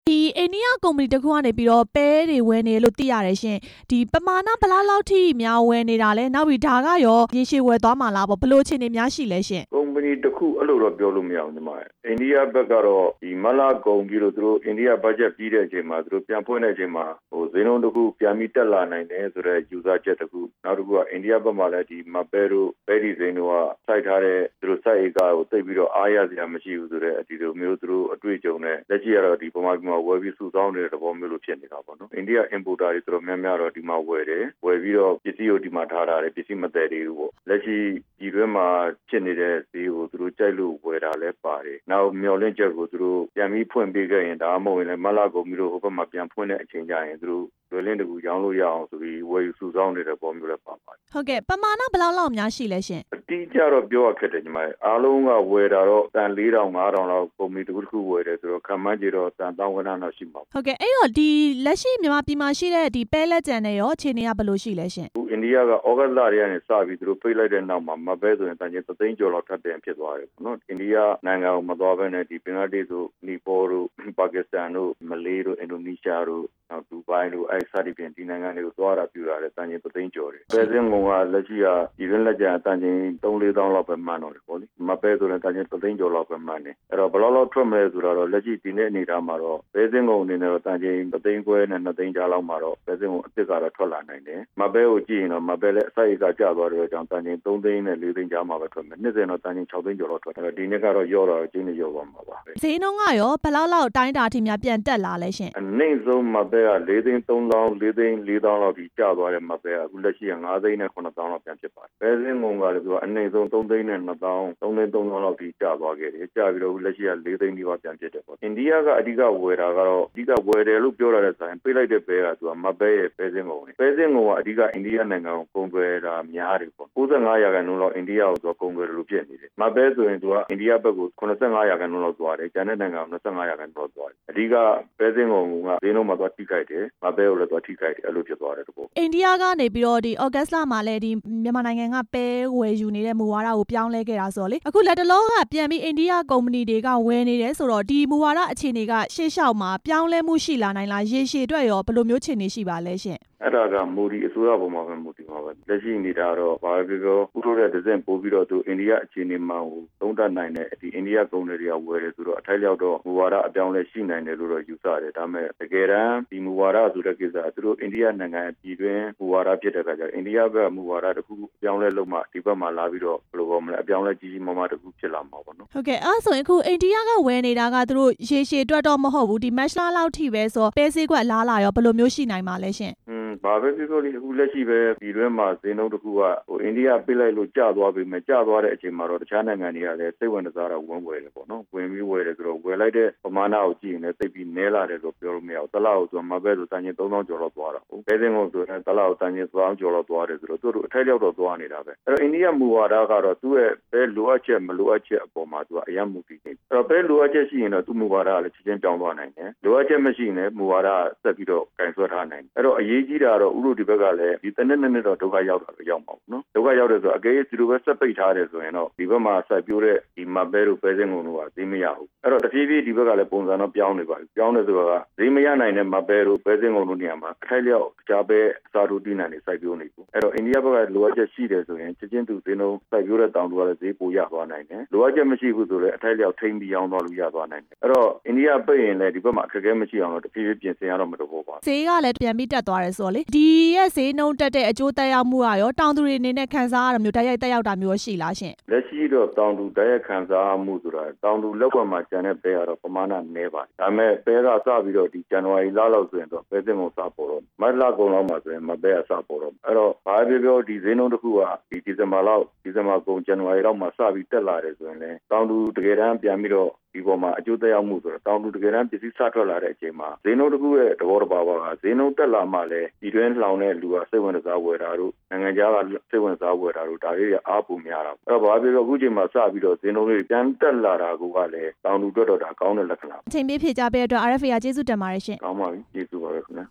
ဒီအိန္ဒိယကုမ္ပဏီတစ်ခုကနေပြီးတော့ပဲတွေဝယ်နေလို့သိရတယ်ရှင်ဒီပမာဏဘလားလောက်ထိများဝယ်နေတာလဲနောက်ပြီးဒါကရောရေရှည်ဝယ်သွားမှာလားပေါ့ဘလို့အခြေအနေများရှိလဲရှင်ကုမ္ပဏီတစ်ခုအဲ့လိုတော့ပြောလို့မရအောင်ညီမအိန္ဒိယဘက်ကတော့ဒီမလာကုန်ပြီးတော့သူတို့အိန္ဒိယဘတ်ဂျက်ပြီးတဲ့အချိန်မှာသူတို့ပြန်ဖွင့်တဲ့အချိန်မှာဈေးနှုန်းတစ်ခုပြန်ပြီးတက်လာနိုင်တယ်ဆိုတော့ယူဆချက်တစ်ခုနောက်တစ်ခုကအိန္ဒိယဘက်မှာလည်းဒီမပဲတို့ပဲဒီစိန်တို့ကစိုက်ထားတဲ့သူတို့စိုက်ဧကကိုသိပ်ပြီးတော့အားရစရာမရှိဘူးဆိုတော့ဒီလိုမျိုးသူတို့အတွေ့အကြုံနဲ့လက်ရှိကတော့ဒီပမာမှာဝယ်ပြီးစုဆောင်းနေတဲ့သဘောမျိုးလိုဖြစ်နေတာပေါ့နော်အိန္ဒိယ importer တွေတော်တော်များများတော့ဒီမှာဝယ်ပြီးတော့ပစ္စည်းကိုဒီမှာထားထားတယ်ပစ္စည်းမသက်သေးဘူးပေါ့လက်ရှိဒီတွင်းမှာဖြစ်နေတဲ့ဈေးကိုသူတို့ကြိုက်လို့ဝယ်တာလည်းပါတယ်နောက်မျော်လင့်ချက်ကိုသူတို့ပြန်ပြီးဖွင့်ပေးခဲ့ရင်ဒါမှမဟုတ်ရင်လည်းမလာကုန်ပြီးတော့ဟိုဘက်မှာပြန်ဖွင့်တဲ့အချိန်ကျရင်သူတို့လွယ်လင်းတကူရောင်းလို့ရအောင်ဆိုပြီးဝယ်ယူစုဆောင်းနေတဲ့ပုံမျိုးလည်းပါပါတယ်ဟုတ်ကဲ့ပမာဏဘယ်လောက်များရှိလဲရှင်အတိအကျတော့ပြောရခက်တယ်ညီမအားလုံးကဝယ်တာတော့တန်4000 5000လောက်ပုံမီတစ်ခုဝယ်တယ်ဆိုတော့ခံမှန်းကြည့်တော့တန်1000ခန်းလောက်ရှိမှာဟုတ်ကဲ့အဲ့တော့ဒီလက်ရှိမြန်မာပြည်မှာရှိတဲ့ဒီပဲလက်ကျန်နဲ့ရောအခြေအနေကဘယ်လိုရှိလဲရှင်အိန္ဒိယကဩဂတ်လတွေကနေစပြီးသူတို့ဖိတ်လိုက်တဲ့နောက်မှာမပဲဆိုရင်တန်ချင်း3သိန်းကျော်လောက်ထပ်ပြန်ဖြစ်သွားတယ်ပေါ့နော်အိန္ဒိယနိုင်ငံကိုမသွားဘဲနဲ့ဒီဘင်္ဂလားဒေ့ရှ်တို့နီပေါ်တို့ပါကစ္စတန်တို့မလေးတို့အင်ဒိုနီးရှားတို့နောက်ဒူဘိုင်းတို့အဲ့စသည်ဖြင့်ဒီနိုင်ငံတွေကိုသွားတာပြူတာလေတန်ချင်း3သိန်းကျော်တယ်ပဲစင်းကုန်ကလက်ရှိကဒီရင်းလက်ကျန်တန်ချင်း3-4,000လောက်ပဲမှန်းတော့တယ်ပေါ့လေမပဲဆိုရင်တန်ချင်း3သိန်းကျော်လောက်ပဲမှန်းတယ်အဲ့တော့ဘယ်လောက်ထွက်မလဲဆိုတော့လက်ရှိဒီနေ့အနေထားမှာတော့ပဲစင်းကုန်အနေနဲ့တော့တန်ချင်း3သိန်းခွဲနဲ့2သိန်းကြားလောက်မှာတော့ပဲစင်းကုန်အစ်စ်ကတော့ထွက်လာနိုင်တယ်မပဲကိုကြည့်ရင်တော့မပဲလည်းအစိုက်အကကျသွားတဲ့ကြောင့်တန်ချင်း3သိန်းနဲ့4သိန်းကြားမှာပဲထွက်မယ်နှစ်စဉ်တော့တန်ချင်း6သိန်းကျော်လောက်ထွက်တယ်ဒီနေ့ကတော့ရော့တော့ကျင်းနေရော့ပါမှာပါဈေးနှုန်းကရောဘယ်လောက်တိုင်းတာအထိများပြန်တက်လာလဲရှင်အနှိမ့်ဆုံးမပဲက4သိန်း3,000 4သိန်း4,000လောက်ဒီကျသွားတဲ့မပဲအခုလက်ရှိက5သိန်းနဲ့9,000လောက်ပြန်ဖြစ်ပါတယ်ပဲစင်းကုန်ကလည်းသူကအနှိမ့်ဆုံး3သိန်းနဲ့2,000 3သိန်း3,000လောက်ဒီကျသွားခဲ့တယ်ကျပြီးတော့လက်ရှိက4သိန်းဒီပါပြန်ဖြစ်တယ်ပေါ့အိန္ဒိယကအဓိကဝယ်တာကတော့အဓိကဝယ်တယ်လို့ပြောရတဲ့ဆိုင်ပေးလိုက်တဲ့ပဲကသူကမပဲရဲ့ပဲစင်းကုန်ပဲစင်းကုန်ကအဓိကအိန္ဒိယနိုင်ငံကိုကုန်သွယ်တာများတယ်ပေါ့95%လောက်အိန္ဒိယကိုသူကကုန်သွယ်တယ်လို့ဖြစ်နေတယ်မပဲဆိုရင်သူကအိန္ဒိယဘက်ကို85%လောက်သွားတယ်ကျန်တဲ့နိုင်ငံက25%လောက်သွားတယ်အဓိကပဲစင်းကုန်ကဈေးနှုန်းမှာသွားထိခိုက်တယ်မပဲကိုလည်းသွားထိခိုက်တယ်အဲ့လိုဖြစ်သွားတယ်တပေါ့အိန္ဒိယကနေပြီးတော့ဒီဩဂတ်လမှာလည်းဒီမြန်မာနိုင်ငံကပဲဝယ်ယူနေတဲ့မူဝါဒကိုပြောင်းလဲခဲ့တာဆိုတော့လေအခုလက်တလောကပြန်ပြီးအိန္ဒိယကုမ္ပဏီတွေကဝယ်နေတယ်ဆိုတော့ဒီမူဝါဒအခြေအနေကရှေ့လျှောက်မှာပြောင်းလဲမှုရှိလာနိုင်လားရေရှည်အတွက်ရောဘယ်လိုမျိုးအခြေအနေရှိပါလဲရှင်အဲ့ဒါကမူဒီအစိုးရပုံမှာပဲမူဒီမှာပဲလက်ရှိနေတာတော့ဘာပဲပြောဥထိုးတဲ့ဒဇင်ပို့ပြီးတော့သူအိန္ဒိယအခြေအနေမှာသုံးသပ်နိုင်တဲ့ဒီအိန္ဒိယကုမ္ပဏီတွေကဝယ်တယ်ဆိုတော့အထိုက်လျောက်တော့မူဝါဒအပြောင်းလဲရှိနိုင်တယ်လို့တော့ယူဆတယ်ဒါပေမဲ့တကယ်တမ်းဒီမူဝါဒဆိုတဲ့ကိစ္စသူတို့အိန္ဒိယနိုင်ငံပြည်တွင်းမူဝါဒဖြစ်တဲ့အခါကျတော့အိန္ဒိယဘက်မူဝါဒတစ်ခုအပြောင်းလဲလုပ်မှဒီဘက်မှာလာပြီးတော့ဘယ်လိုပြောမလဲအပြောင်းလဲကြီးကြီးမားမားတစ်ခုဖြစ်လာမှာပေါ့နော်ဟုတ်ကဲ့အဲ့ဆိုရင်အခုအိန္ဒိယကဝယ်နေတာကသူတို့ရေရှည်အတွက်တော့မဟုတ်ဘူးဒီမက်လာလောက်ထိပဲဆိုပဲဆေးကွက်လားလာရောဘယ်လိုမျိုးရှိနိုင်မှာလဲရှင်ဘာပဲပြောလို့အခုလက်ရှိပဲပြည်တွင်းမှာဈေးနှုန်းတစ်ခုကအိန္ဒိယပြစ်လိုက်လို့ကျသွားပြီမဲ့ကျသွားတဲ့အချိန်မှာတော့တခြားနိုင်ငံတွေကလည်းစိတ်ဝင်စားတာဝင်ဝယ်တယ်ပေါ့နော်ဝင်ပြီးဝယ်တယ်ဆိုတော့ဝယ်လိုက်တဲ့ပမာဏကိုကြည့်ရင်လည်းသိပြီးနည်းလာတယ်လို့ပြောလို့မရဘူးတစ်လောက်ဆိုမပဲဆိုတန်ချင်း3,000ကျော်လောက်သွားတာဟုတ်ပဲစင်းကုန်ဆိုရင်တစ်လောက်တန်ချင်း3,000ကျော်လောက်သွားတယ်ဆိုတော့သူတို့အထိုက်လျောက်တော့သွားနေတာပဲအဲ့တော့အိန္ဒိယမူဝါဒကတော့သူ့ရဲ့ပဲလိုအပ်ချက်မလိုအပ်ချက်အပေါ်မှာသူကအယံမူတည်နေအဲ့တော့ပဲလိုအပ်ချက်ရှိရင်တော့သူ့မူဝါဒကလည်းချက်ချင်းပြောင်းသွားနိုင်တယ်လိုအပ်ချက်မရှိရင်လည်းမူဝါဒဆက်ပြီးတော့ကင်ဆွဲထားနိုင်တယ်အဲ့တော့အရေးကြီးတာတော့ဥရောဒီဘက်ကလည်းဒီတစ်နှစ်တော့ဒုက္ခရောက်တာပဲရောက်မှာပေါ့နော်ဒုက္ခရောက်တယ်ဆိုတော့အကယ်၍ဒီလိုပဲဆက်ပိတ်ထားတယ်ဆိုရင်တော့ဒီဘက်မှာဆက်ပြိုးတဲ့ဒီမပဲတို့ပဲစင်းကုန်တို့ကဈေးမရဘူးအဲ့တော့တဖြည်းဖြည်းဒီဘက်ကလည်းပုံစံတော့ပြောင်းနေပါပြီပြောင်းနေဆိုတော့ဈေးမရနိုင်တဲ့မပဲတို့ပဲစင်းကုန်တို့နေရာမှာအထိုက်လျောက်ကြားပဲအစားထိုးတီးနိုင်နေစိုက်ပြိုးနေဘူးအဲ့တော့အိန္ဒိယဘက်ကလိုအပ်ချက်ရှိတယ်ဆိုရင်ချက်ချင်းသူဈေးနှုန်းစိုက်ပြိုးတဲ့တောင်သူကလည်းဈေးပိုရသွားနိုင်တယ်လိုအပ်ချက်မရှိဘူးဆိုတော့အထိုက်လျောက်ထိမ့်ပြီးရောင်းသွားလို့ရသွားနိုင်တယ်အဲ့တော့အိန္ဒိယပိတ်ရင်လည်းဒီဘက်မှာအခက်အခဲမရှိအောင်တော့တဖြည်းဖြည်းပြင်ဆင်ရတော့မှာတော့ပါဈေးကလည်းပြန်ပြီးတက်သွားတယ်ဆိုတော့လေဒီရဲ့ဈေးနှုန်းတက်တဲ့အကျိုးသက်ရောက်မှုကရောတောင်သူတွေအနေနဲ့ခံစားရတာမျိုးတိုက်ရိုက်သက်ရောက်တာမျိုးရှိလားရှင်လက်ရှိတော့တောင်သူတိုက်ရိုက်ခံစားမှုဆိုတာတောင်သူလက်ကွက်မှာကျန်တဲ့ပဲကတော့ပမာဏနည်းပါတယ်ဒါပေမဲ့ပဲကစပြီးတော့ဒီဇန်နဝါရီလလောက်ဆိုရင်တော့ပဲစင်းကုန်စပေါ်တော့မတ်လကုန်လောက်မှာဆိုရင်မပဲအစပေါ်တော့အဲ့တော့ဘာပြောဒီဈေးနှုန်းတစ်ခုကဒီဒီဇင်ဘာကုန်ဇန်နဝါရီလောက်မှာစပြီးတက်လာတယ်ဆိုရင်လည်းတောင်သူတကယ်တမ်းပြန်ပြီးတော့ဒီပေါ်မှာအကျိုးသက်ရောက်မှုဆိုတော့တောင်သူတကယ်တမ်းပစ္စည်းစထွက်လာတဲ့အချိန်မှာဈေးနှုန်းတစ်ခုရဲ့သဘောတဘာဝကဈေးနှုန်းတက်လာမှလည်းဒီတွင်းလှောင်တဲ့လူကစိတ်ဝင်စားဝယ်တာတို့နိုင်ငံခြားကစိတ်ဝင်စားဝယ်တာတို့ဒါလေးတွေအားပုံများတာအဲ့တော့ဘာပြောအခုချိန်မှာစပြီးတော့ဈေးနှုန်းတွေပြန်တက်လာတာကလည်းတောင်သူအတွက်တော့ဒါကောင်းတဲ့လက္ခဏာအချိန်ပြည့်ဖြည့်ကြပေးတဲ့အတွက် RFA ကကျေးဇူးတင်ပါတယ်ရှင်ကောင်းပါပြီကျေးဇူးပါပဲခင်ဗျာ